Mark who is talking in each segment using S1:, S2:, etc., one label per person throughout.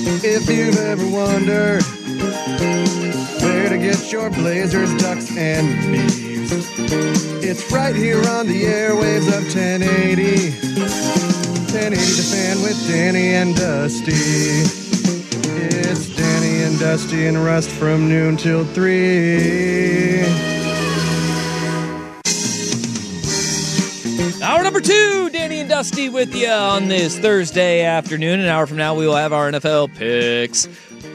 S1: If you've ever wondered where to get your Blazers, Ducks, and Bees, it's right here on the airwaves of 1080. 1080 The Fan with Danny and Dusty. It's Danny and Dusty and Rust from noon till 3.
S2: Hour number 2, Danny and Dusty with you on this Thursday afternoon. An hour from now, we will have our NFL picks.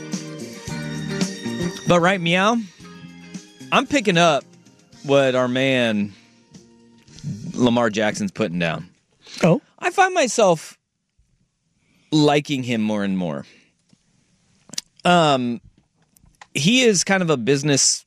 S2: But right, Meow, I'm picking up what our man Lamar Jackson's putting down.
S3: Oh?
S2: I find myself liking him more and more. He is kind of a business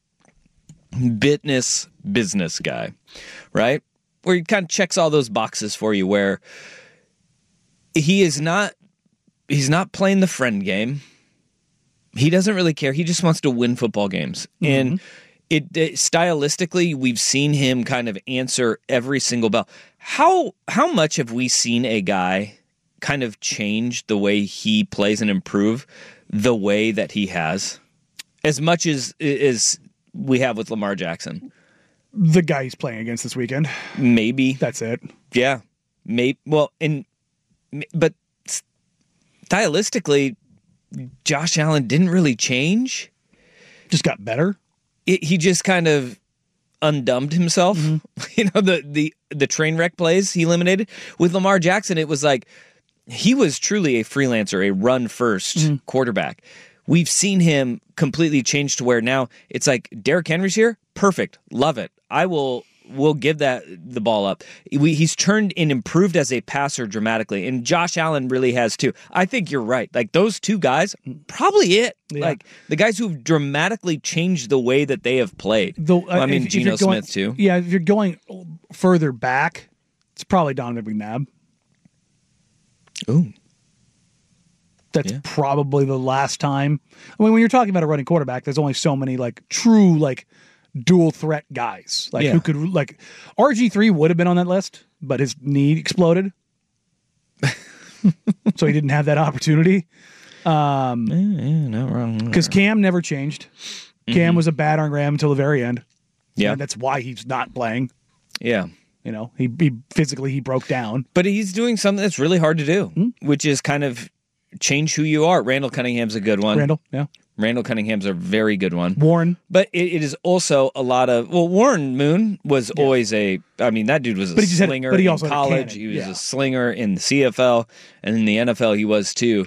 S2: guy, right? Where he kind of checks all those boxes for you, where he's not playing the friend game. He doesn't really care. He just wants to win football games. Mm-hmm. And it stylistically, we've seen him kind of answer every single bell. How much have we seen a guy kind of change the way he plays and improve the way that he has? As much as we have with Lamar Jackson.
S3: The guy he's playing against this weekend.
S2: Maybe.
S3: That's it.
S2: Yeah. Maybe. Well, but stylistically, Josh Allen didn't really change.
S3: Just got better.
S2: He just kind of undumbed himself. Mm-hmm. You know, the train wreck plays he eliminated. With Lamar Jackson, it was like he was truly a freelancer, a run-first quarterback. We've seen him completely change to where now it's like Derrick Henry's here. Perfect. Love it. We'll give the ball up. He's turned and improved as a passer dramatically, and Josh Allen really has too. I think you're right. Like those two guys, probably it. Yeah. Like the guys who've dramatically changed the way that they have played. Geno Smith too.
S3: Yeah, if you're going further back, it's probably Donovan McNabb.
S2: Ooh.
S3: That's probably the last time. I mean, when you're talking about a running quarterback, there's only so many like true like dual threat guys who could like RG3 would have been on that list, but his knee exploded, so he didn't have that opportunity.
S2: Not wrong.
S3: Because Cam never changed. Cam was a bad on Graham until the very end.
S2: Yeah,
S3: and that's why he's not playing.
S2: Yeah.
S3: You know, he physically broke down,
S2: but he's doing something that's really hard to do, which is kind of change who you are. Randall Cunningham's a good one. Randall Cunningham's a very good one.
S3: Warren.
S2: But it is also a lot of... Well, Warren Moon was always a... I mean, that dude was a slinger in college. He was a slinger in the CFL. And in the NFL, he was too.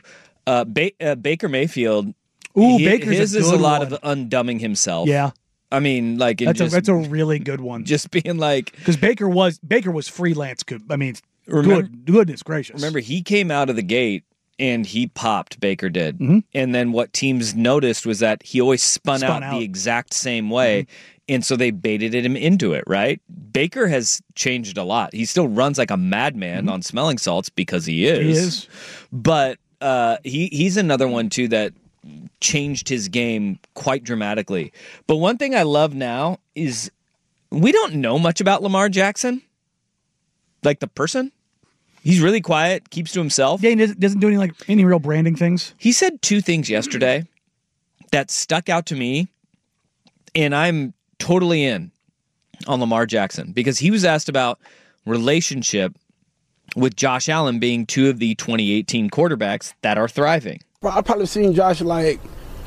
S2: Baker Mayfield...
S3: Ooh, Baker's
S2: his is a lot of undumbing himself.
S3: Yeah.
S2: I mean, like...
S3: That's a really good one.
S2: Just being like...
S3: Because Baker was freelance. I mean, goodness gracious.
S2: Remember, he came out of the gate and he popped, Baker did.
S3: Mm-hmm.
S2: And then what teams noticed was that he always spun out the exact same way. Mm-hmm. And so they baited him into it, right? Baker has changed a lot. He still runs like a madman on smelling salts because he is.
S3: He is.
S2: But he's another one, too, that changed his game quite dramatically. But one thing I love now is we don't know much about Lamar Jackson. Like the person. He's really quiet, keeps to himself.
S3: Yeah, he doesn't do any real branding things.
S2: He said two things yesterday that stuck out to me, and I'm totally in on Lamar Jackson because he was asked about relationship with Josh Allen being two of the 2018 quarterbacks that are thriving.
S4: I've probably seen Josh like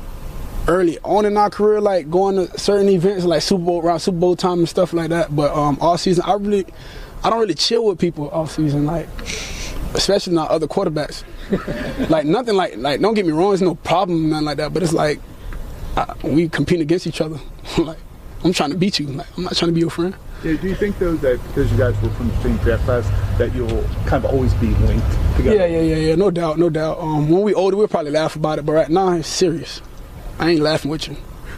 S4: early on in our career, like going to certain events like around Super Bowl time and stuff like that. But all season, I don't really chill with people all season, like especially not other quarterbacks. Like nothing like don't get me wrong, there's no problem, nothing like that. But it's like we compete against each other. Like I'm trying to beat you. Like I'm not trying to be your friend.
S5: Yeah, do you think though that because you guys were from the same draft class that you'll kind of always be linked together?
S4: Yeah. No doubt. When we older, we'll probably laugh about it, but right now it's serious. I ain't laughing with you.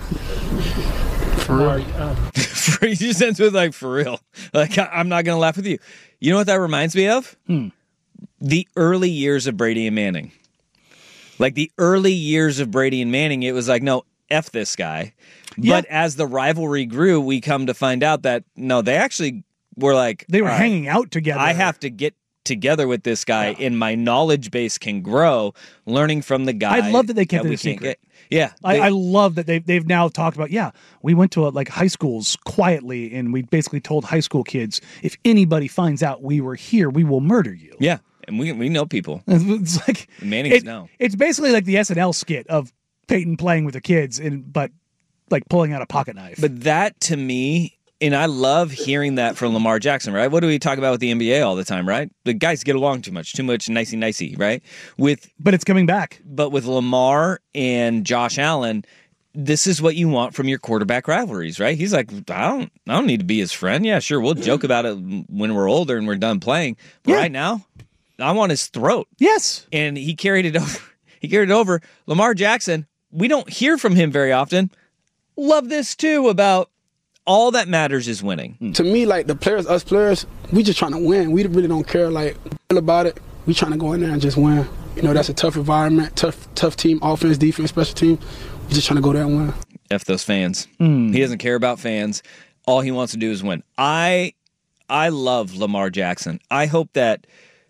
S4: For real.
S2: You just ends with like, for real. Like, I'm not going to laugh with you. You know what that reminds me of? The early years of Brady and Manning. Like the early years of Brady and Manning, it was like, no, F this guy. Yeah. But as the rivalry grew, we come to find out that, no, they actually were like...
S3: They were hanging out together.
S2: I have to get together with this guy, and my knowledge base can grow learning from the guy.
S3: I love that they kept it
S2: we
S3: a
S2: can't
S3: secret.
S2: Yeah.
S3: I love that they've now talked about, we went to like high schools quietly, and we basically told high school kids, if anybody finds out we were here, we will murder you.
S2: Yeah. And we know people.
S3: It's like
S2: Mannings know.
S3: It's basically like the SNL skit of Peyton playing with the kids, but like pulling out a pocket knife.
S2: But that to me, and I love hearing that from Lamar Jackson, right? What do we talk about with the NBA all the time, right? The guys get along too much nicey, right?
S3: But it's coming back.
S2: But with Lamar and Josh Allen, this is what you want from your quarterback rivalries, right? He's like, I don't need to be his friend. Yeah, sure, we'll joke about it when we're older and we're done playing. But right now, I want his throat.
S3: Yes.
S2: And he carried it over. He carried it over. Lamar Jackson, we don't hear from him very often. Love this too about all that matters is winning.
S4: To me, like us players, we just trying to win. We really don't care like about it. We trying to go in there and just win. You know, that's a tough environment, tough team, offense, defense, special team. We just trying to go there and win.
S2: F those fans. He doesn't care about fans. All he wants to do is win. I love Lamar Jackson. I hope that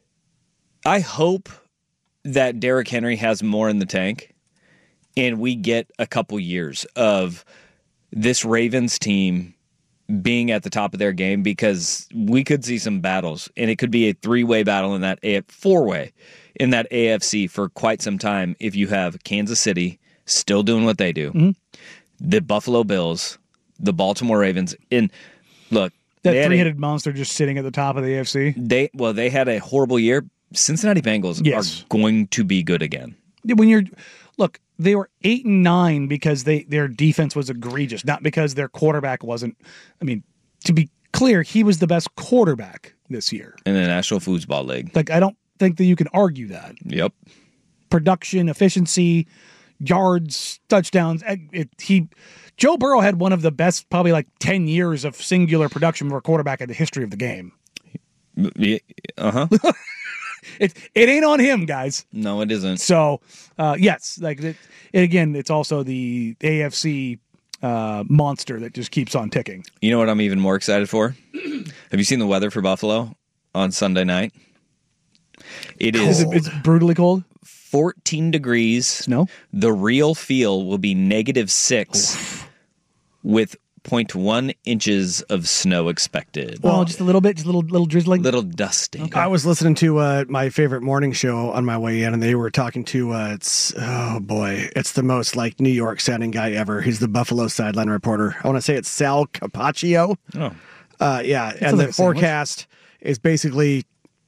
S2: Derrick Henry has more in the tank, and we get a couple years of this Ravens team being at the top of their game, because we could see some battles, and it could be a 3-way battle in that 4-way in that AFC for quite some time if you have Kansas City still doing what they do, the Buffalo Bills, the Baltimore Ravens, and look,
S3: that three-headed monster just sitting at the top of the AFC.
S2: They had a horrible year. Cincinnati Bengals are going to be good again.
S3: They were 8-9 because their defense was egregious, not because their quarterback wasn't. I mean, to be clear, he was the best quarterback this year
S2: in the National Football League.
S3: Like, I don't think that you can argue that.
S2: Yep.
S3: Production, efficiency, yards, touchdowns. Joe Burrow had one of the best, probably like 10 years of singular production for a quarterback in the history of the game. It ain't on him, guys.
S2: No, it isn't.
S3: So, yes, it's also the AFC monster that just keeps on ticking.
S2: You know what I'm even more excited for? Have you seen the weather for Buffalo on Sunday night?
S3: It's brutally cold.
S2: 14 degrees.
S3: Snow.
S2: The real feel will be -6 with 0.1 inches of snow expected.
S3: Well, just a little bit, just a little drizzling.
S2: Little dusting.
S6: Okay. I was listening to my favorite morning show on my way in, and they were talking to, it's the most like New York sounding guy ever. He's the Buffalo sideline reporter. I want to say it's Sal Capaccio.
S2: Oh.
S6: Yeah, and the forecast is basically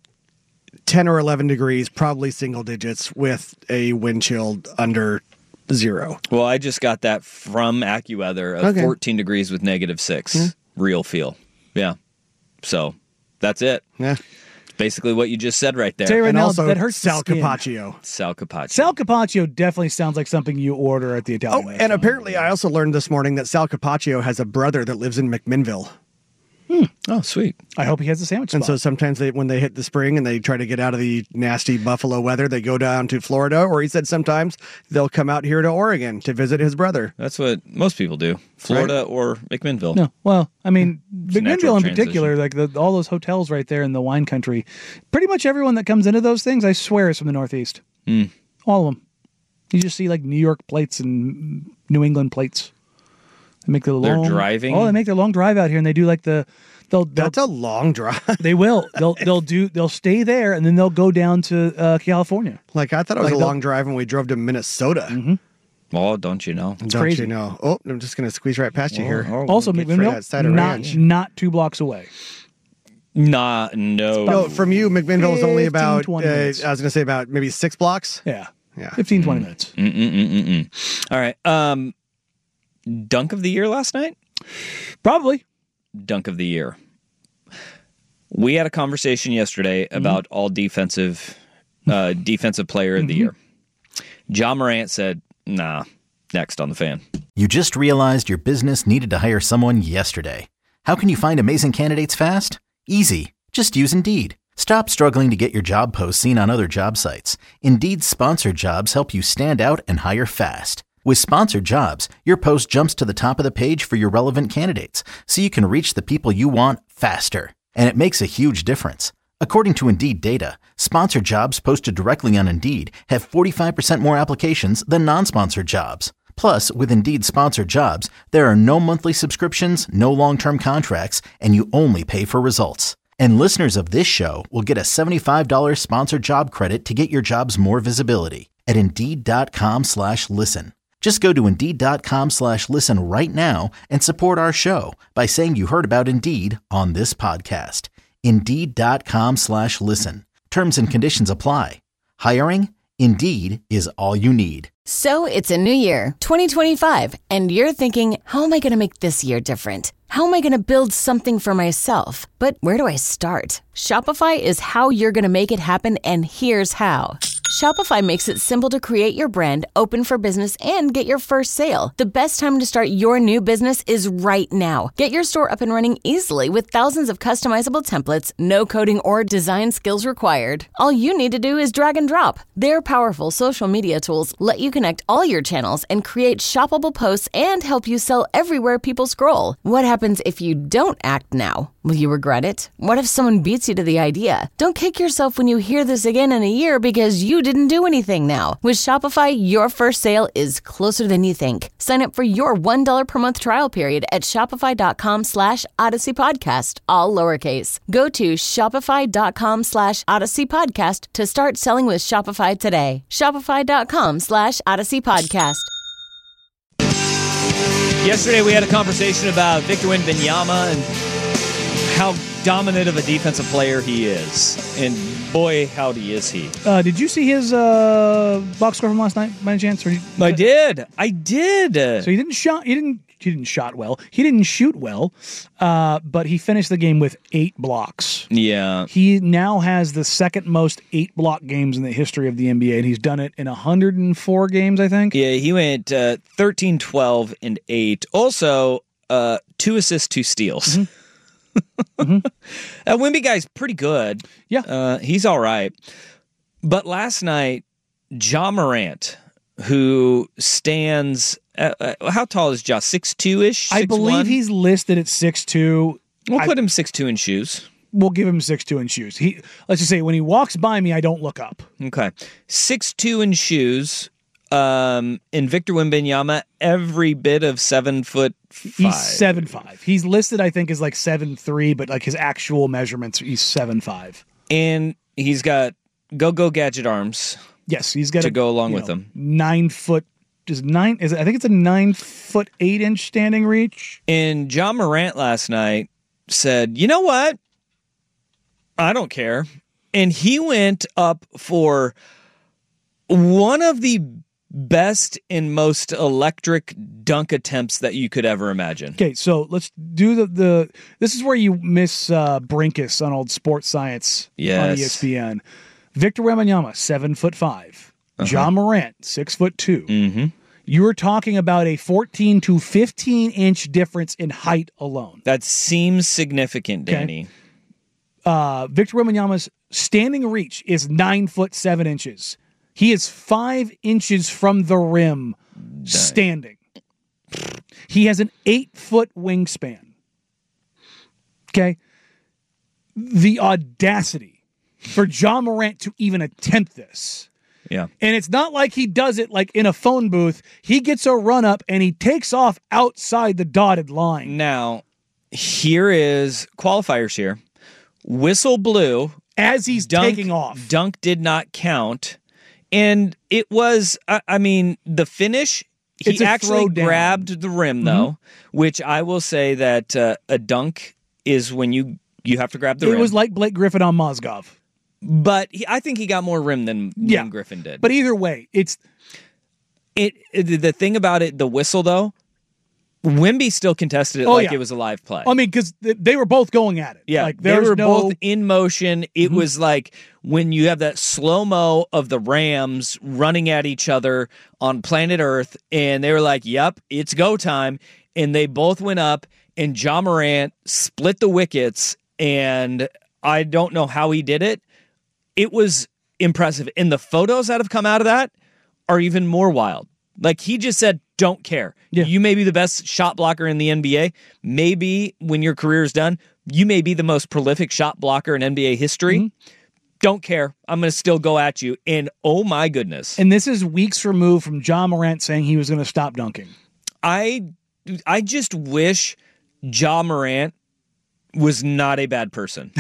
S6: 10 or 11 degrees, probably single digits, with a wind chill under 0.
S2: Well, I just got that from AccuWeather of 14 degrees with -6. Real feel. Yeah. So that's it.
S6: Yeah.
S2: Basically what you just said right there.
S3: Tell you right
S6: and
S3: now,
S6: also
S3: that hurts
S6: Sal
S3: the skin.
S6: Capaccio.
S2: Sal Capaccio.
S3: Sal Capaccio definitely sounds like something you order at the Italian restaurant.
S6: And apparently I also learned this morning that Sal Capaccio has a brother that lives in McMinnville.
S2: Oh, sweet.
S3: I hope he has a sandwich
S6: And
S3: spot.
S6: so sometimes when they hit the spring and they try to get out of the nasty Buffalo weather, they go down to Florida, or he said sometimes they'll come out here to Oregon to visit his brother.
S2: That's what most people do. Florida or McMinnville.
S3: No, well, I mean,
S2: a natural
S3: McMinnville in particular,
S2: transition.
S3: like all those hotels right there in the wine country, pretty much everyone that comes into those things, I swear, is from the Northeast. All of them. You just see like New York plates and New England plates. They make the long.
S2: They're driving.
S3: Oh, they make their long drive out here, and they do like
S6: That's a long drive.
S3: They will. They'll stay there, and then they'll go down to California.
S6: Like, I thought it was a long drive when we drove to Minnesota.
S3: Mm-hmm.
S2: Oh, don't you know?
S6: Don't
S3: crazy.
S6: you know? Oh, I'm just going to squeeze right past you here.
S3: Also,
S6: For that side of ranch.
S3: McMinnville, not 2 blocks away.
S2: No.
S6: No, from you, McMinnville is only
S3: 15,
S6: about,
S3: 20 minutes.
S6: I was going to say about maybe 6 blocks.
S3: Yeah.
S6: Yeah.
S3: 15, 20 minutes.
S2: All right. Dunk of the year last night?
S3: Probably.
S2: Dunk of the year. We had a conversation yesterday about all defensive player of the year. John Morant said, nah, next on the fan.
S7: You just realized your business needed to hire someone yesterday. How can you find amazing candidates fast? Easy. Just use Indeed. Stop struggling to get your job posts seen on other job sites. Indeed's sponsored jobs help you stand out and hire fast. With sponsored jobs, your post jumps to the top of the page for your relevant candidates, so you can reach the people you want faster. And it makes a huge difference. According to Indeed data, sponsored jobs posted directly on Indeed have 45% more applications than non-sponsored jobs. Plus, with Indeed sponsored jobs, there are no monthly subscriptions, no long-term contracts, and you only pay for results. And listeners of this show will get a $75 sponsored job credit to get your jobs more visibility at Indeed.com/listen. Just go to Indeed.com/listen right now and support our show by saying you heard about Indeed on this podcast. Indeed.com/listen. Terms and conditions apply. Hiring? Indeed is all you need.
S8: So it's a new year, 2025, and you're thinking, how am I going to make this year different? How am I going to build something for myself? But where do I start? Shopify is how you're going to make it happen, and here's how. Shopify makes it simple to create your brand, open for business, and get your first sale. The best time to start your new business is right now. Get your store up and running easily with thousands of customizable templates, no coding or design skills required. All you need to do is drag and drop. Their powerful social media tools let you connect all your channels and create shoppable posts and help you sell everywhere people scroll. What happens if you don't act now? Will you regret it? What if someone beats you to the idea? Don't kick yourself when you hear this again in a year because you didn't do anything now. With Shopify, your first sale is closer than you think. Sign up for your $1 per month trial period at shopify.com/Odyssey Podcast, all lowercase. Go to shopify.com/Odyssey Podcast to start selling with Shopify today. Shopify.com/Odyssey Podcast.
S2: Yesterday, we had a conversation about Victor Wembanyama and how dominant of a defensive player he is. And boy, howdy is he.
S3: Did you see his box score from last night by any chance?
S2: I did.
S3: So he didn't shot well. He didn't shoot well, but he finished the game with 8 blocks.
S2: Yeah.
S3: He now has the second most 8-block games in the history of the NBA, and he's done it in 104 games, I think.
S2: Yeah, he went 13, 12, and 8. Also, 2 assists, 2 steals.
S3: Mm-hmm.
S2: Wemby guy's pretty good.
S3: Yeah.
S2: He's all right. But last night, Ja Morant, who stands... how tall is Ja? 6'2"-ish?
S3: I believe he's listed at 6'2".
S2: We'll put him 6'2" in shoes.
S3: We'll give him 6'2" in shoes. Let's just say when he walks by me, I don't look up.
S2: Okay. 6'2" in shoes. And Victor Wembanyama, every bit of 7'5".
S3: He's 7'5". He's listed, I think, as like 7'3", but like his actual measurements, he's 7'5".
S2: And he's got go gadget arms.
S3: Yes, he's got
S2: to go along with him.
S3: 9 foot. I think it's a 9 foot 8 inch standing reach.
S2: And Ja Morant last night said, "You know what? I don't care." And he went up for one of the best and most electric dunk attempts that you could ever imagine.
S3: Okay, so let's do the this is where you miss Brinkus on old Sports Science on ESPN. Victor Wembanyama, 7'5". Ja Morant, 6'2".
S2: Mm-hmm.
S3: You were talking about a 14 to 15 inch difference in height alone.
S2: That seems significant, Danny.
S3: Victor Wembanyama's standing reach is 9'7". He is 5 inches from the rim standing. He has an 8-foot wingspan. Okay? The audacity for Ja Morant to even attempt this.
S2: Yeah.
S3: And it's not like he does it like in a phone booth. He gets a run up and he takes off outside the dotted line.
S2: Now, here is qualifiers here. Whistle blew.
S3: As he's taking off.
S2: Dunk did not count. And it was, the finish, he actually grabbed the rim, though, which I will say that a dunk is when you have to grab the rim.
S3: It was like Blake Griffin on Mozgov.
S2: But I think he got more rim than Griffin did.
S3: But either way,
S2: the thing about it, the whistle, though, Wemby still contested it it was a live play.
S3: I mean, because they were both going at it.
S2: Yeah, they were both in motion. It was like when you have that slow-mo of the Rams running at each other on planet Earth, and they were like, yep, it's go time. And they both went up, and Ja Morant split the wickets, and I don't know how he did it. It was impressive. And the photos that have come out of that are even more wild. Like, he just said, don't care. Yeah. You may be the best shot blocker in the NBA. Maybe when your career is done, You may be the most prolific shot blocker in NBA history. Don't care. I'm going to still go at you. And oh my goodness.
S3: And this is weeks removed from Ja Morant saying he was going to stop dunking.
S2: I just wish Ja Morant was not a bad person.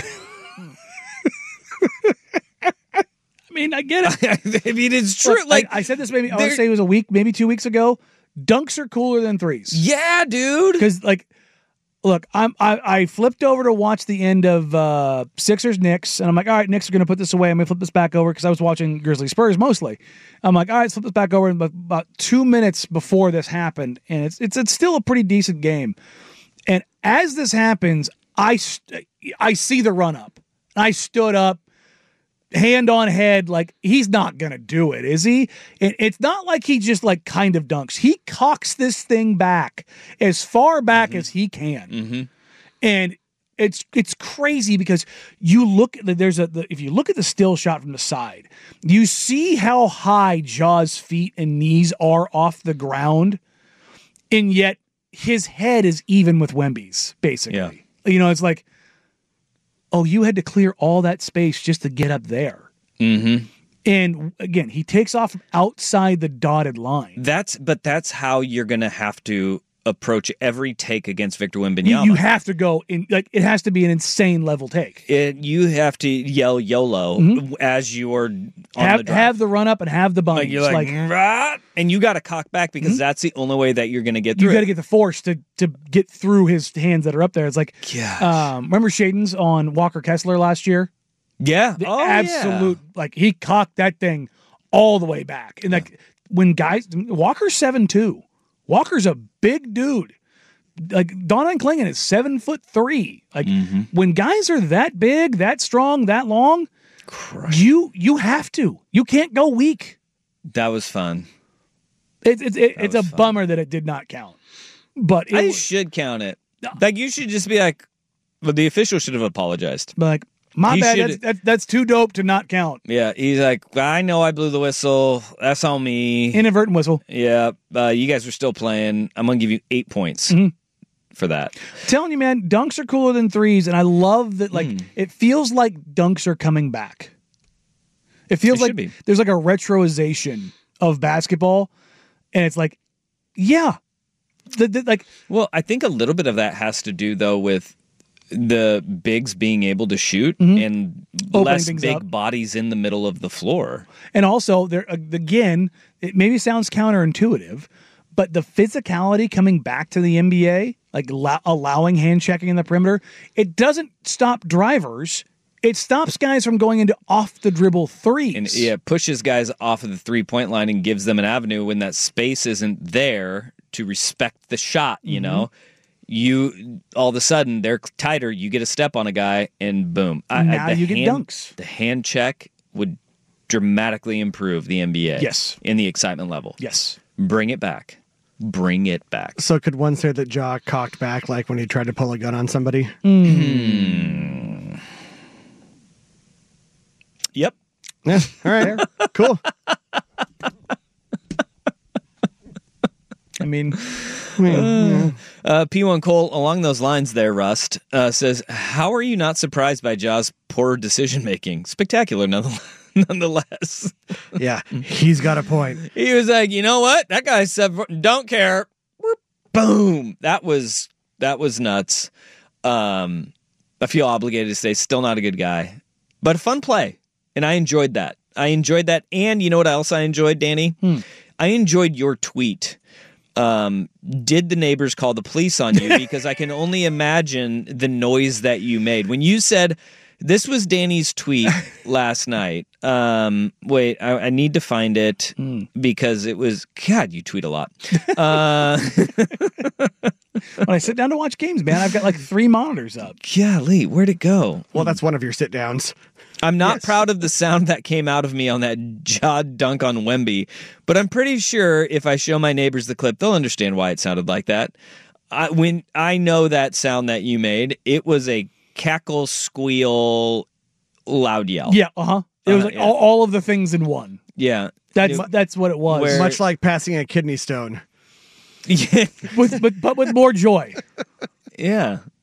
S3: I mean, I get it.
S2: I mean, it's true.
S3: Look, like I said this maybe, I want to say it was a week, maybe 2 weeks ago. Dunks are cooler than threes.
S2: Yeah, dude.
S3: Because like, look, I flipped over to watch the end of Sixers Knicks, and I'm like, all right, Knicks are going to put this away. I'm going to flip this back over because I was watching Grizzlies Spurs mostly. I'm like, all right, let's flip this back over. And about 2 minutes before this happened, and it's still a pretty decent game. And as this happens, I see the run up. I stood up, hand on head, like he's not gonna do it, is he? It's not like he just like kind of dunks. He cocks this thing back as far back as he can, and it's crazy because you look at if you look at the still shot from the side, you see how high Ja's feet and knees are off the ground, and yet his head is even with Wemby's basically.
S2: Yeah.
S3: You know, it's like, oh, you had to clear all that space just to get up there. And again, he takes off outside the dotted line.
S2: That's how you're going to have to approach every take against Victor Wembanyama.
S3: You have to go in, like, it has to be an insane level take.
S2: You have to yell YOLO as you're on the drive.
S3: Have the run up and have the bunnies.
S2: You're like "Rah!" And you got to cock back because that's the only way that you're going to get through.
S3: You got to get the force to get through his hands that are up there. It's like, remember Shaden's on Walker Kessler last year?
S2: Yeah.
S3: Absolute, like he cocked that thing all the way back. And like when guys, Walker's 7'2". Walker's a big dude. Like Donovan Clingan is 7'3". Like when guys are that big, that strong, that long, you have to. You can't go weak.
S2: That was fun.
S3: It's a bummer that it did not count. But
S2: I should count it. Like you should just be like, well, the official should have apologized.
S3: Like, my bad. That's too dope to not count.
S2: Yeah, he's like, I know I blew the whistle. That's on me.
S3: Inadvertent whistle.
S2: Yeah, you guys are still playing. I'm going to give you 8 points for that.
S3: Telling you, man, dunks are cooler than threes, and I love that. Like, it feels like dunks are coming back. It feels like there's like a retroization of basketball, and it's like, yeah, like.
S2: Well, I think a little bit of that has to do though with the bigs being able to shoot and less big bodies in the middle of the floor.
S3: And also, there again, it maybe sounds counterintuitive, but the physicality coming back to the NBA, like allowing hand checking in the perimeter, it doesn't stop drivers. It stops guys from going into off the dribble threes.
S2: And it pushes guys off of the 3-point line and gives them an avenue when that space isn't there to respect the shot, you know? You all of a sudden they're tighter. You get a step on a guy, and boom!
S3: Now you get dunks.
S2: The hand check would dramatically improve the NBA.
S3: Yes,
S2: in the excitement level.
S3: Yes,
S2: bring it back. Bring it back.
S6: So could one say that Ja cocked back like when he tried to pull a gun on somebody?
S2: Yep.
S6: Yeah. All right. Cool.
S3: I mean,
S2: P1 Cole, along those lines there, Rust, says, how are you not surprised by Ja's poor decision-making? Spectacular, nonetheless.
S6: Yeah, he's got a point.
S2: He was like, you know what? That guy said, don't care. Boom. That was nuts. I feel obligated to say, still not a good guy. But a fun play, and I enjoyed that. And you know what else I enjoyed, Danny? I enjoyed your tweet. Did the neighbors call the police on you? Because I can only imagine the noise that you made when you said, this was Danny's tweet last night. Wait, I need to find it because it was, God, you tweet a lot.
S3: When I sit down to watch games, man, I've got like 3 monitors up.
S2: Golly, where'd it go?
S6: Well, that's one of your sit downs.
S2: I'm not proud of the sound that came out of me on that Ja dunk on Wemby, but I'm pretty sure if I show my neighbors the clip, they'll understand why it sounded like that. When I know that sound that you made, it was a cackle, squeal, loud yell.
S3: Yeah, It was like all of the things in one.
S2: Yeah.
S3: That's what it was.
S6: Much like passing a kidney stone.
S2: Yeah.
S3: but with more joy.
S2: Yeah.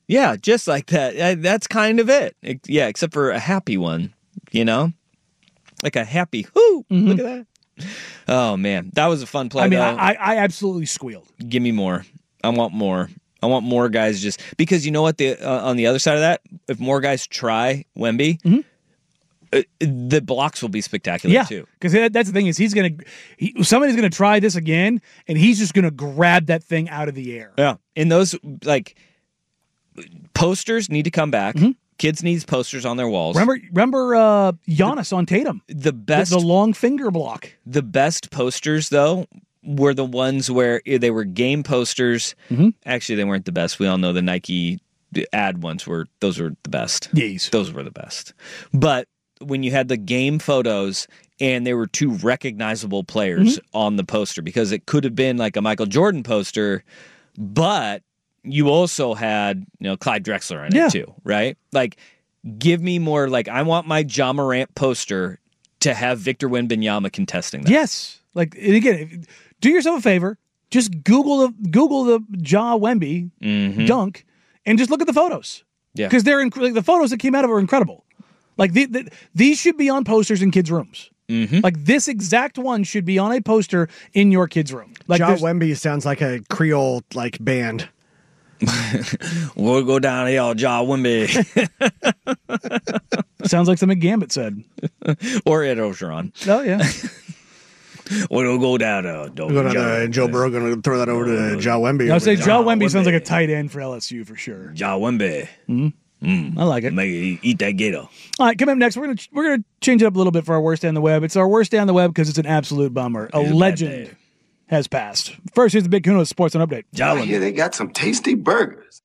S2: Yeah, just like that. That's kind of it. Yeah, except for a happy one, like a happy whoo. Look at that. Oh man, that was a fun play.
S3: I mean,
S2: though.
S3: I absolutely squealed.
S2: Give me more. I want more. I want more guys just because you know what? On the other side of that, if more guys try Wemby, the blocks will be spectacular too.
S3: Because that's the thing is somebody's gonna try this again, and he's just gonna grab that thing out of the air.
S2: Yeah, and those like posters need to come back. Kids need posters on their walls.
S3: Remember Giannis on Tatum.
S2: The best,
S3: the long finger block.
S2: The best posters though were the ones where they were game posters. Actually, they weren't the best. We all know the Nike ad ones were the best.
S3: Yes.
S2: Those were the best. But when you had the game photos and there were two recognizable players on the poster, because it could have been like a Michael Jordan poster, but you also had, Clyde Drexler in it too, right? Like, give me more, like, I want my Ja Morant poster to have Victor Wembanyama contesting that.
S3: Yes. Like, and again, do yourself a favor. Just Google the Ja Wemby dunk and just look at the photos.
S2: Yeah.
S3: Because the photos that came out of it are incredible. Like, these should be on posters in kids' rooms. Like, this exact one should be on a poster in your kid's room. Like,
S6: Ja Wemby sounds like a Creole, band.
S2: We'll go down here, Ja Wemby.
S3: Sounds like something Gambit said.
S2: Or Ed Ogeron.
S3: Oh, yeah.
S2: We'll go down
S6: Joe Burrow going to throw that over to Ja Wemby.
S3: I would say Ja Wemby sounds like a tight end for LSU for sure.
S2: Ja Wemby.
S3: I like it.
S2: Make it eat that gator.
S3: All right, coming up next, we're gonna change it up a little bit for our worst day on the web. It's our worst day on the web because it's an absolute bummer. A legend has passed. First, here's the Big Kuno Sports and Update.
S9: I hear they got some tasty burgers.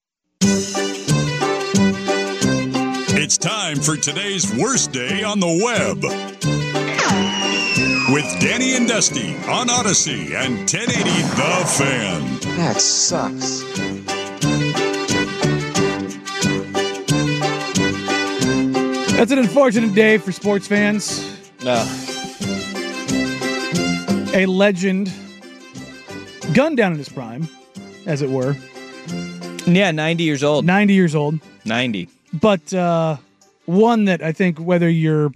S10: It's time for today's worst day on the web. With Danny and Dusty on Odyssey and 1080 The Fan.
S9: That sucks.
S3: That's an unfortunate day for sports fans. A legend gunned down in his prime, as it were.
S2: Yeah, 90 years old.
S3: 90 years old.
S2: 90.
S3: But one that I think whether you're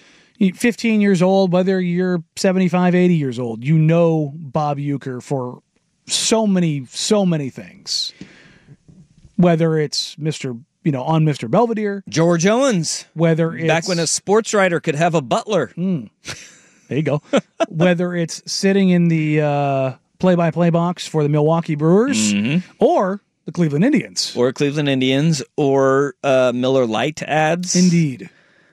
S3: 15 years old, whether you're 75, 80 years old, Bob Uecker for so many things. Whether it's on Mr. Belvedere.
S2: George Owens.
S3: Whether it's...
S2: Back when a sports writer could have a butler.
S3: There you go. Whether it's sitting in the play-by-play box for the Milwaukee Brewers or the Cleveland Indians.
S2: Or Cleveland Indians or Miller Lite ads.
S3: Indeed.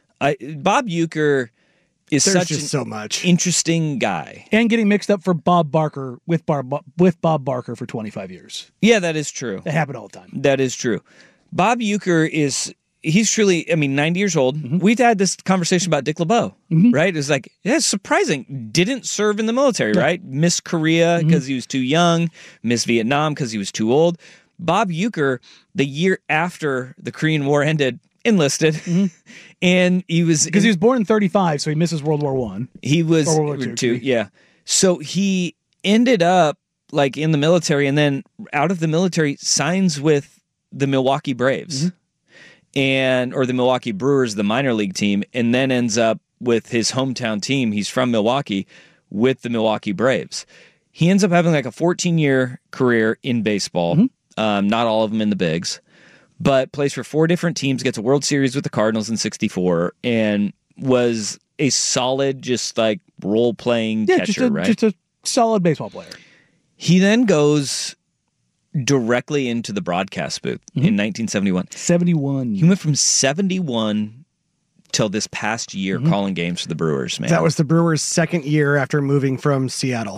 S2: Bob Uecker is such
S6: so much
S2: interesting guy.
S3: And getting mixed up for Bob Barker with Bob Barker for 25 years.
S2: Yeah, that is true.
S3: That happened all the time.
S2: That is true. Bob Uecker he's truly, 90 years old. We've had this conversation about Dick LeBeau, right? It's like, it's surprising. Didn't serve in the military, right? Missed Korea because he was too young. Missed Vietnam because he was too old. Bob Uecker, the year after the Korean War ended, enlisted. And he was...
S3: Because he was born in 35, so he misses World War I.
S2: He was...
S3: Or World War II,
S2: yeah. So he ended up, in the military, and then out of the military, signs with the Milwaukee Braves. Or the Milwaukee Brewers, the minor league team, and then ends up with his hometown team. He's from Milwaukee with the Milwaukee Braves. He ends up having a 14-year career in baseball. Not all of them in the bigs, but plays for 4 different teams, gets a World Series with the Cardinals in 64, and was a solid, just role-playing catcher, right?
S3: Just a solid baseball player.
S2: He then goes directly into the broadcast booth in 1971.
S3: 71.
S2: He went from 71 till this past year calling games for the Brewers, man.
S6: That was the Brewers' second year after moving from Seattle.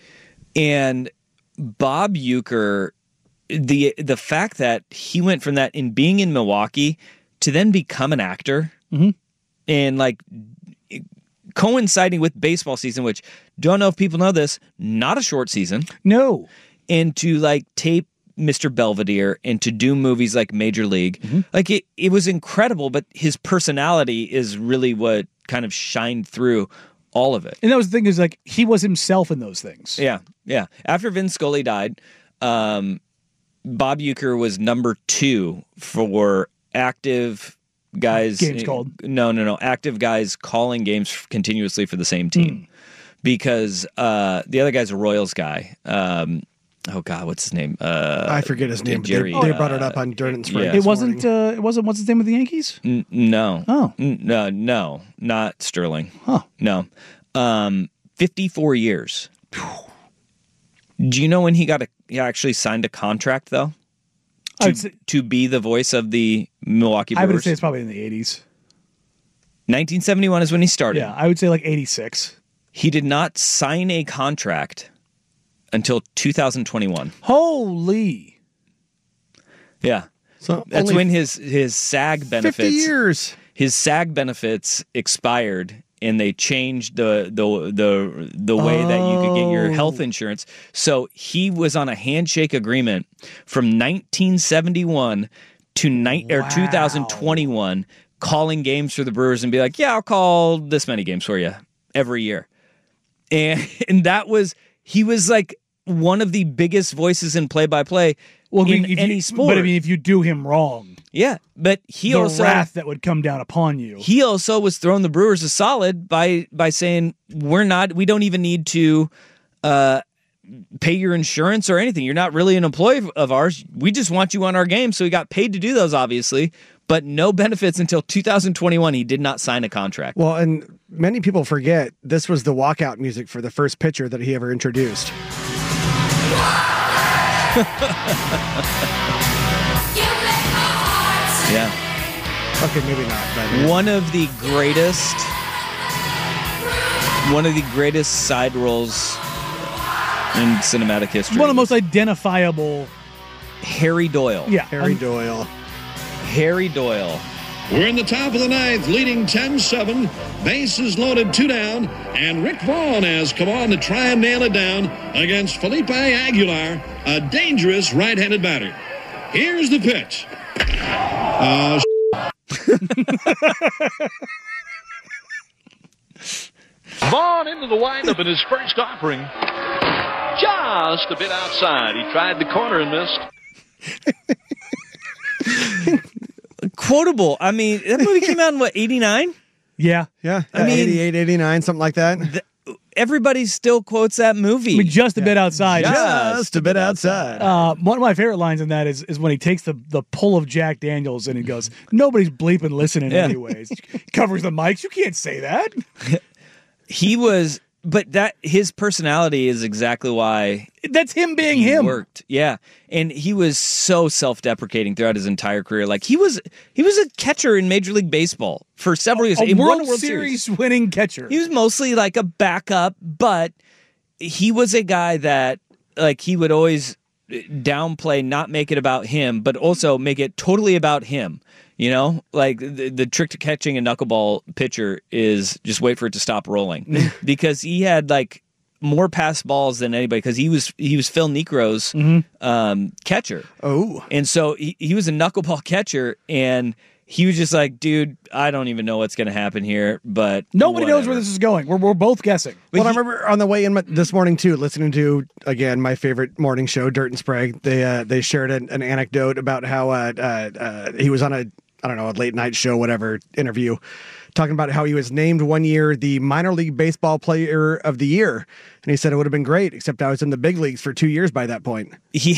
S2: And Bob Uecker, the fact that he went from that in being in Milwaukee to then become an actor and coinciding with baseball season, which don't know if people know this, not a short season.
S3: No.
S2: And to tape Mr. Belvedere and to do movies like Major League, it was incredible, but his personality is really what kind of shined through all of it.
S3: And that was the thing is he was himself in those things.
S2: Yeah. Yeah. After Vin Scully died, Bob Uecker was number 2 for active guys.
S3: Games called.
S2: No. Active guys calling games continuously for the same team. Because the other guy's a Royals guy. Oh God, what's his name?
S6: I forget his name.
S2: Jerry,
S6: they brought it up on Dirt and Spring.
S2: Yeah.
S3: It wasn't what's his name with the Yankees?
S2: No.
S3: Oh.
S2: No, not Sterling.
S3: Huh.
S2: No. 54 years. Do you know when he actually signed a contract though? To be the voice of the Milwaukee Brewers?
S3: I would say it's probably in the 80s.
S2: 1971 is when he started.
S3: Yeah, I would say like 86.
S2: He did not sign a contract until 2021.
S3: Holy.
S2: Yeah.
S6: So
S2: that's when his SAG benefits
S6: 50 years.
S2: His SAG benefits expired and they changed the way that you could get your health insurance. So he was on a handshake agreement from 1971 to 2021 calling games for the Brewers and be like, "Yeah, I'll call this many games for you every year." And that was he was like one of the biggest voices in play-by-play in any sport.
S3: But I mean, if you do him wrong,
S2: yeah. But the
S3: wrath that would come down upon you.
S2: He also was throwing the Brewers a solid by saying we don't even need to pay your insurance or anything. You're not really an employee of ours. We just want you on our game. So he got paid to do those, obviously, but no benefits until 2021. He did not sign a contract.
S6: Well, and many people forget this was the walkout music for the first pitcher that he ever introduced.
S2: Yeah.
S6: Okay, maybe not. But
S2: one of the greatest side roles in cinematic history.
S3: One of the most identifiable.
S2: Harry Doyle.
S3: Yeah,
S6: Harry Doyle.
S2: Harry Doyle.
S11: We're in the top of the ninth, leading 10-7. Bases loaded, 2 down, and Rick Vaughn has come on to try and nail it down against Felipe Aguilar, a dangerous right-handed batter. Here's the pitch.
S12: Vaughn into the windup in his first offering. Just a bit outside. He tried the corner and missed.
S2: Quotable. I mean, that movie came out in what, 89?
S3: Yeah.
S2: I mean,
S6: 88, 89, something like that.
S2: Everybody still quotes that movie.
S3: I mean, just a bit outside.
S6: Just a bit outside.
S3: One of my favorite lines in that is when he takes the pull of Jack Daniels and he goes, "Nobody's bleeping listening anyways." Covers the mics. You can't say that.
S2: He was, but his personality is exactly why
S3: that's him being him.
S2: Worked, yeah, and he was so self-deprecating throughout his entire career. Like he was a catcher in Major League Baseball for several years.
S3: A World Series winning catcher.
S2: He was mostly like a backup, but he was a guy that like he would always downplay, not make it about him, but also make it totally about him. You know, like the trick to catching a knuckleball pitcher is just wait for it to stop rolling because he had like more pass balls than anybody because he was Phil Niekro's catcher.
S6: Oh,
S2: and so he was a knuckleball catcher, and he was just like, dude, I don't even know what's going to happen here, but
S3: nobody knows where this is going. We're both guessing.
S6: Well, I remember on the way in this morning too, listening to again my favorite morning show, Dirt and Sprague. They shared an anecdote about how he was on a late night show, whatever, interview, talking about how he was named one year the minor league baseball player of the year. And he said it would have been great, except I was in the big leagues for 2 years by that point.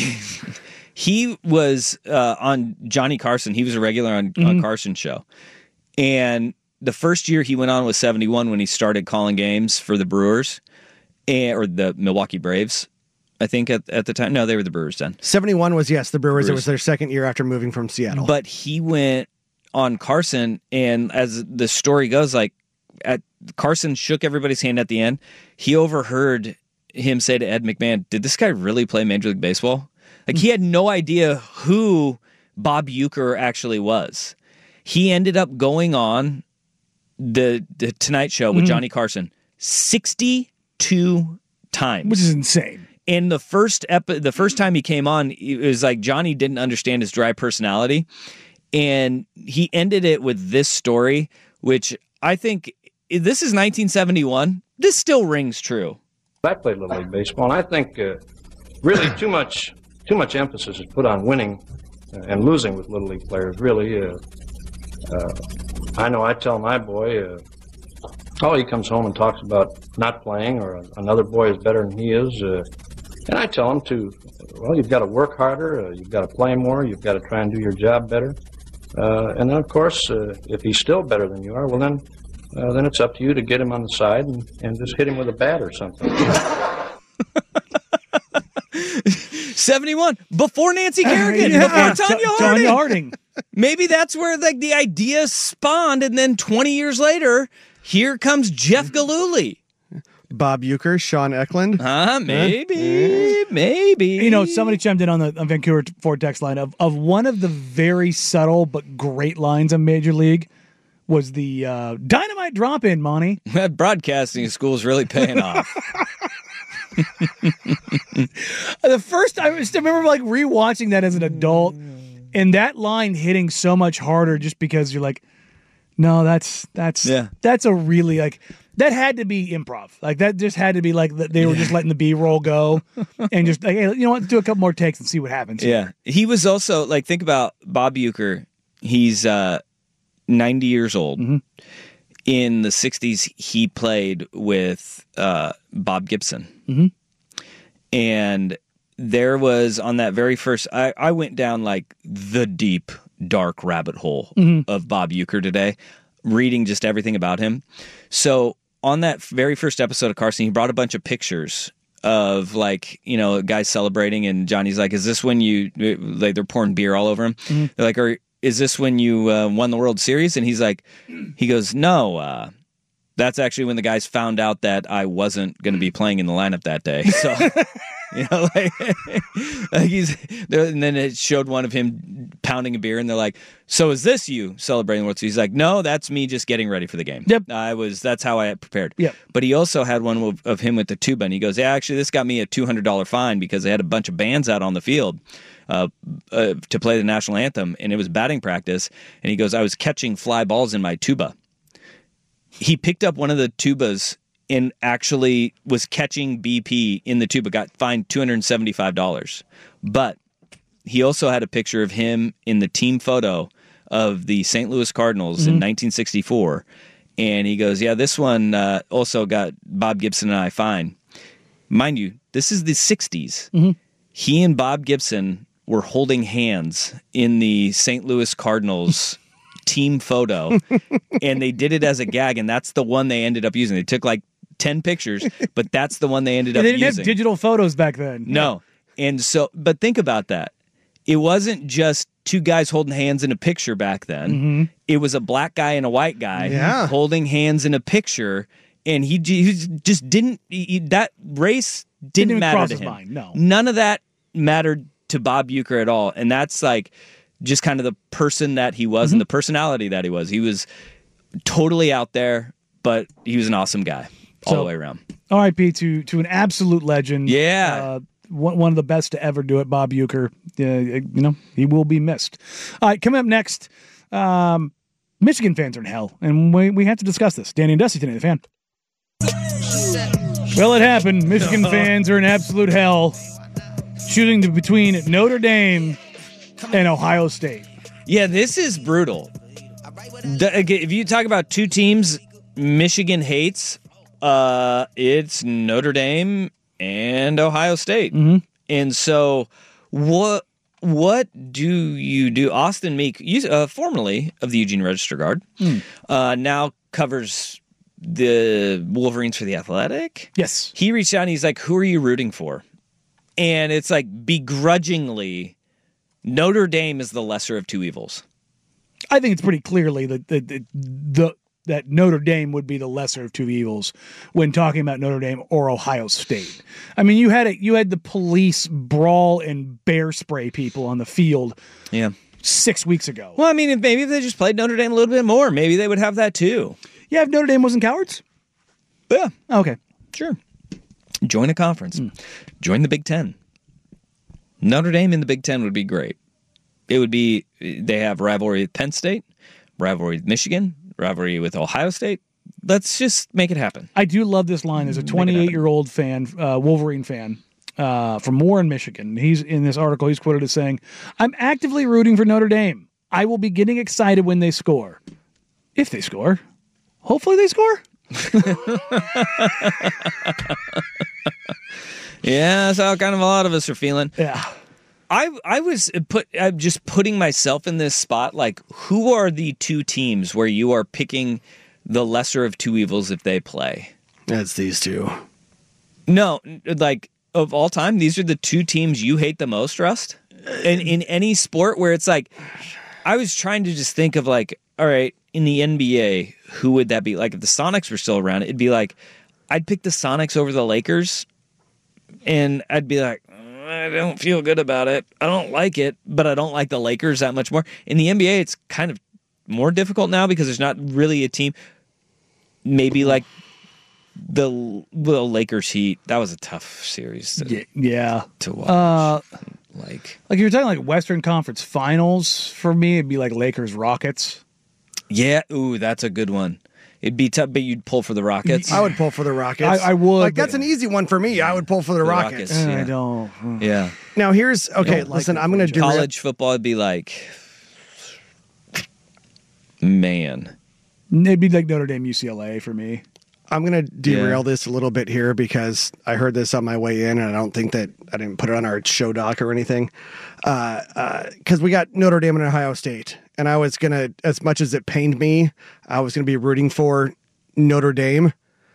S2: He was on Johnny Carson. He was a regular on Carson's show. And the first year he went on was 71 when he started calling games for the Brewers or the Milwaukee Braves. I think at the time. No, they were the Brewers then.
S6: 71 was, yes, the Brewers. It was their second year after moving from Seattle.
S2: But he went on Carson, and as the story goes, like Carson shook everybody's hand at the end. He overheard him say to Ed McMahon, "Did this guy really play Major League Baseball?" Like he had no idea who Bob Uecker actually was. He ended up going on the Tonight Show with Johnny Carson 62 times,
S3: which is insane.
S2: And the first time he came on, it was like Johnny didn't understand his dry personality, and he ended it with this story, which I think this is 1971. This still rings true.
S13: I played Little League Baseball, and I think really too much too much emphasis is put on winning and losing with Little League players, really. I know I tell my boy, he comes home and talks about not playing or another boy is better than he is. And I tell him you've got to work harder, you've got to play more, you've got to try and do your job better. And then, of course, if he's still better than you are, well, then it's up to you to get him on the side and just hit him with a bat or something.
S2: 71 before Nancy Kerrigan, before Tanya Harding. Maybe that's where the idea spawned, and then 20 years later, here comes Jeff Gillooly.
S6: Bob Uecker, Sean Eklund.
S2: Maybe.
S3: Somebody chimed in on the Vancouver Ford text line of one of the very subtle but great lines of Major League was the dynamite drop in, Monty.
S2: That broadcasting school's really paying off.
S3: The first I remember rewatching that as an adult, and that line hitting so much harder just because you're like, no, that's a really that had to be improv. That just had to be they were just letting the B-roll go and just hey, you know what, do a couple more takes and see what happens.
S2: Yeah, he was also think about Bob Uecker. He's 90 years old. Mm-hmm. In the 60s, he played with Bob Gibson.
S3: Mm-hmm.
S2: And there was, on that very first, I went down the deep, dark rabbit hole of Bob Uecker today, reading just everything about him. So on that very first episode of Carson, he brought a bunch of pictures of guys celebrating, and Johnny's like, is this when you, they're pouring beer all over him? Mm-hmm. They're like, is this when you won the World Series? And he goes, no, that's actually when the guys found out that I wasn't going to be playing in the lineup that day. So, and then it showed one of him pounding a beer, and they're like, so is this you celebrating the World Series? He's like, no, that's me just getting ready for the game.
S3: Yep.
S2: That's how I had prepared.
S3: Yep.
S2: But he also had one of him with the tuba, and he goes, yeah, actually, this got me a $200 fine because they had a bunch of bands out on the field to play the national anthem, and it was batting practice. And he goes, I was catching fly balls in my tuba. He picked up one of the tubas and actually was catching BP in the tuba, got fined $275. But he also had a picture of him in the team photo of the St. Louis Cardinals in 1964. And he goes, yeah, this one also got Bob Gibson and I fined. Mind you, this is the 60s. Mm-hmm. He and Bob Gibson were holding hands in the St. Louis Cardinals team photo, and they did it as a gag, and that's the one they ended up using. They took 10 pictures, but that's the one they ended up using.
S3: They didn't have digital photos back then.
S2: No. And so, but think about that. It wasn't just two guys holding hands in a picture back then. Mm-hmm. It was a black guy and a white guy holding hands in a picture, and he just didn't, that race didn't matter
S3: cross
S2: to
S3: his
S2: him.
S3: Mind. No.
S2: None of that mattered to Bob Uecker at all. And that's just kind of the person that he was and the personality that he was. He was totally out there, but he was an awesome guy all the way around.
S3: R.I.P. to an absolute legend.
S2: Yeah.
S3: One of the best to ever do it, Bob Uecker. He will be missed. All right, coming up next, Michigan fans are in hell, and we have to discuss this. Danny and Dusty today, the fan. Well, it happened. Michigan fans are in absolute hell, choosing between Notre Dame and Ohio State.
S2: Yeah, this is brutal. If you talk about two teams Michigan hates, it's Notre Dame and Ohio State.
S3: Mm-hmm.
S2: And so what do you do? Austin Meek, formerly of the Eugene Register-Guard, now covers the Wolverines for The Athletic.
S3: Yes.
S2: He reached out and he's like, who are you rooting for? And it's begrudgingly, Notre Dame is the lesser of two evils.
S3: I think it's pretty clearly that Notre Dame would be the lesser of two evils when talking about Notre Dame or Ohio State. I mean, you had the police brawl and bear spray people on the field 6 weeks ago.
S2: Well, I mean, maybe if they just played Notre Dame a little bit more, maybe they would have that too.
S3: Yeah, if Notre Dame wasn't cowards?
S2: Yeah.
S3: Okay.
S2: Sure. Join a conference. Join the Big Ten. Notre Dame in the Big Ten would be great. It would be, they have rivalry with Penn State, rivalry with Michigan, rivalry with Ohio State. Let's just make it happen.
S3: I do love this line as a 28-year-old fan, Wolverine fan. from Warren, Michigan. He's in this article. He's quoted as saying, "I'm actively rooting for Notre Dame. I will be getting excited when they score. If they score. Hopefully they score."
S2: Yeah, that's how kind of a lot of us are feeling.
S3: Yeah.
S2: I'm just putting myself in this spot. Like, who are the two teams where you are picking the lesser of two evils if they play?
S6: It's these two.
S2: No, like, of all time, these are the two teams you hate the most, Rust? In any sport where it's like, I was trying to just think of like, all right, in the NBA, who would that be? Like, if the Sonics were still around, it'd be like, I'd pick the Sonics over the Lakers, and I'd be like, I don't feel good about it. I don't like it, but I don't like the Lakers that much more. In the NBA, it's kind of more difficult now because there's not really a team. Maybe like the Lakers Heat. That was a tough series to watch. Like
S3: if you're talking like Western Conference Finals, for me, it'd be like Lakers Rockets.
S2: Yeah, ooh, that's a good one. It'd be tough, but you'd pull for the Rockets.
S6: I would pull for the Rockets.
S3: I would.
S6: Like, that's an easy one for me. I would pull for the Rockets.
S2: Yeah.
S3: I don't.
S2: Yeah.
S6: Now, here's... Okay, listen, I'm going to do...
S2: College football would be like... Man.
S3: It'd be like Notre Dame, UCLA for me.
S6: I'm going to derail this a little bit here because I heard this on my way in, and I don't think that I didn't put it on our show doc or anything. Because we got Notre Dame and Ohio State, and I was going to, as much as it pained me, I was going to be rooting for Notre Dame.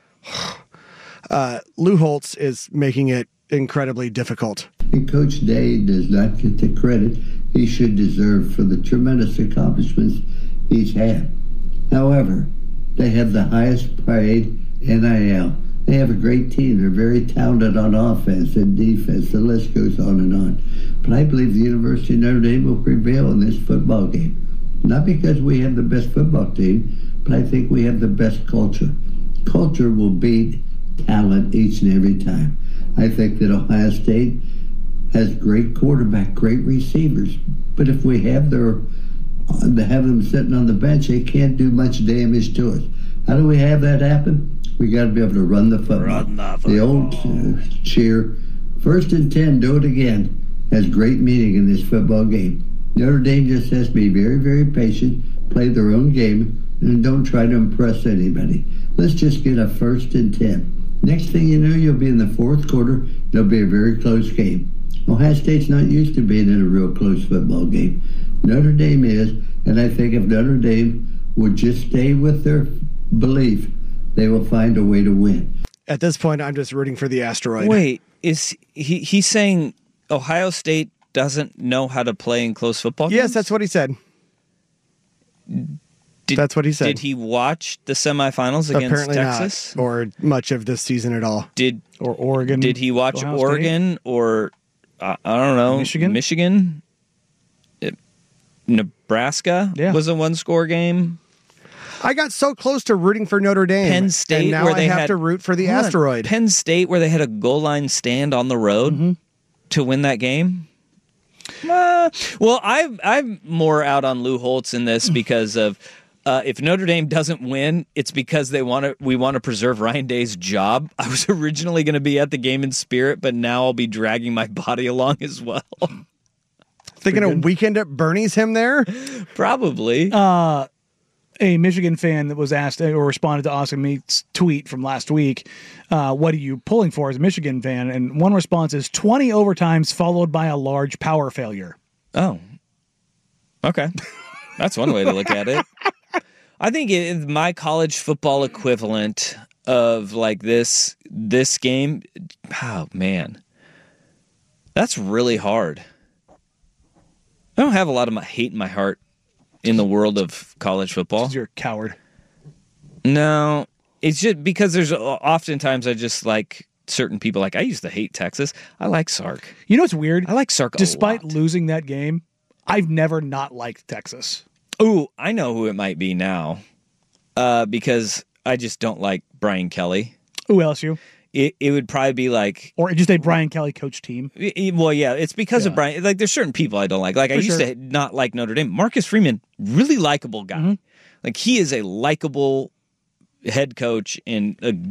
S6: Lou Holtz is making it incredibly difficult.
S14: And Coach Day does not get the credit he should deserve for the tremendous accomplishments he's had. However, they have the highest paid NIL. They have a great team. They're very talented on offense and defense. The list goes on and on. But I believe the University of Notre Dame will prevail in this football game. Not because we have the best football team, but I think we have the best culture. Culture will beat talent each and every time. I think that Ohio State has great quarterback, great receivers. But if we have them sitting on the bench, they can't do much damage to us. How do we have that happen? We got to be able to run the football. The old cheer, 1st and 10, do it again, has great meaning in this football game. Notre Dame just has to be very, very patient, play their own game, and don't try to impress anybody. Let's just get a 1st and 10. Next thing you know, you'll be in the fourth quarter. It'll be a very close game. Ohio State's not used to being in a real close football game. Notre Dame is, and I think if Notre Dame would just stay with their belief, they will find a way to win.
S6: At this point, I'm just rooting for the asteroid.
S2: Wait, is he's saying Ohio State doesn't know how to play in close football games?
S6: Yes, that's what he said. That's what he said.
S2: Did he watch the semifinals against
S6: Apparently
S2: Texas?
S6: Not, or much of this season at all.
S3: Or Oregon?
S2: Did he watch
S3: Ohio
S2: Oregon
S3: State?
S2: Or, I don't know, Michigan? Nebraska was a one-score game.
S6: I got so close to rooting for Notre Dame.
S2: Penn State,
S6: and now
S2: where they
S6: have to root for the asteroid.
S2: Penn State, where they had a goal line stand on the road to win that game. Well, I'm more out on Lou Holtz in this because of if Notre Dame doesn't win, it's because we want to preserve Ryan Day's job. I was originally going to be at the game in spirit, but now I'll be dragging my body along as well.
S6: Thinking a weekend at Bernie's him there?
S2: Probably.
S3: A Michigan fan that was asked or responded to Oscar Meek's tweet from last week, what are you pulling for as a Michigan fan? And one response is 20 overtimes followed by a large power failure.
S2: Oh. Okay. That's one way to look at it. I think my college football equivalent of like this game, oh man, that's really hard. I don't have a lot of hate in my heart in the world of college football.
S3: You're a coward.
S2: No, it's just because there's oftentimes I just like certain people. Like I used to hate Texas. I like Sark.
S3: You know what's weird?
S2: I like Sark
S3: Despite
S2: a lot.
S3: losing that game, I've never not liked Texas.
S2: Ooh, I know who it might be now because I just don't like Brian Kelly.
S3: Ooh, LSU.
S2: It would probably be like...
S3: Or just a Brian Kelly coach team.
S2: Well, yeah, it's because of Brian. Like, there's certain people I don't like. Like, I used to not like Notre Dame. Marcus Freeman, really likable guy. Like, he is a likable head coach and a good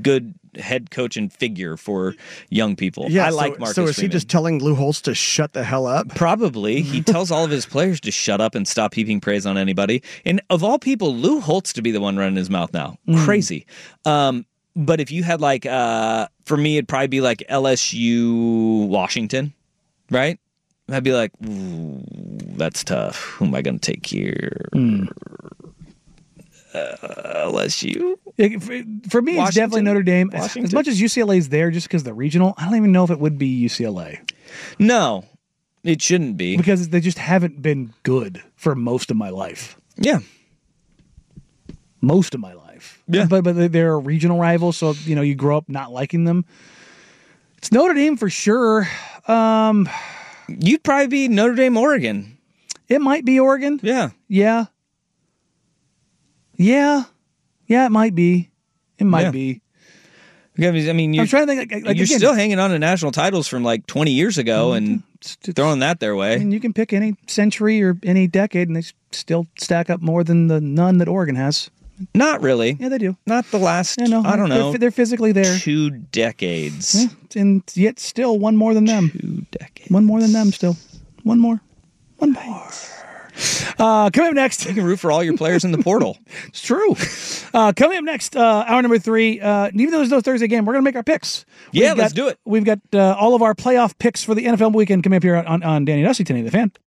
S2: head coach and figure for young people.
S6: Yeah,
S2: I like Marcus
S6: So is he
S2: Freeman.
S6: just telling Lou Holtz to shut the hell up?
S2: Probably. He tells all of his players to shut up and stop heaping praise on anybody. And of all people, Lou Holtz to be the one running his mouth now. Crazy. But if you had like, for me, it'd probably be like LSU Washington, right? I'd be like, ooh, that's tough. Who am I going to take here? LSU?
S3: For me, it's definitely Notre Dame. As much as UCLA's there just because the regional, I don't even know if it would be UCLA.
S2: No, it shouldn't be.
S3: Because they just haven't been good for most of my life.
S2: Yeah.
S3: Most of my life.
S2: Yeah.
S3: But they're a regional rival, so you grow up not liking them. It's Notre Dame for sure.
S2: You'd probably be Notre Dame, Oregon.
S3: It might be Oregon.
S2: Yeah.
S3: Yeah. Yeah, it might be. It might be.
S2: I mean,
S3: I'm trying to think.
S2: You're
S3: again,
S2: still hanging on to national titles from like 20 years ago and throwing that their way.
S3: I mean, you can pick any century or any decade, and they still stack up more than the none that Oregon has.
S2: Not really.
S3: Yeah, they do.
S2: Not the last, I don't know.
S3: They're physically there.
S2: 2 decades.
S3: Yeah, and yet still one more than them.
S2: 2 decades.
S3: One more than them still. One more. Coming up next,
S2: you can root for all your players in the portal.
S3: It's true. Coming up next, hour number 3. Even though there's no Thursday game, we're going to make our picks.
S2: Let's do it.
S3: We've got all of our playoff picks for the NFL weekend coming up here on Danny Dusty, 1080 The Fan.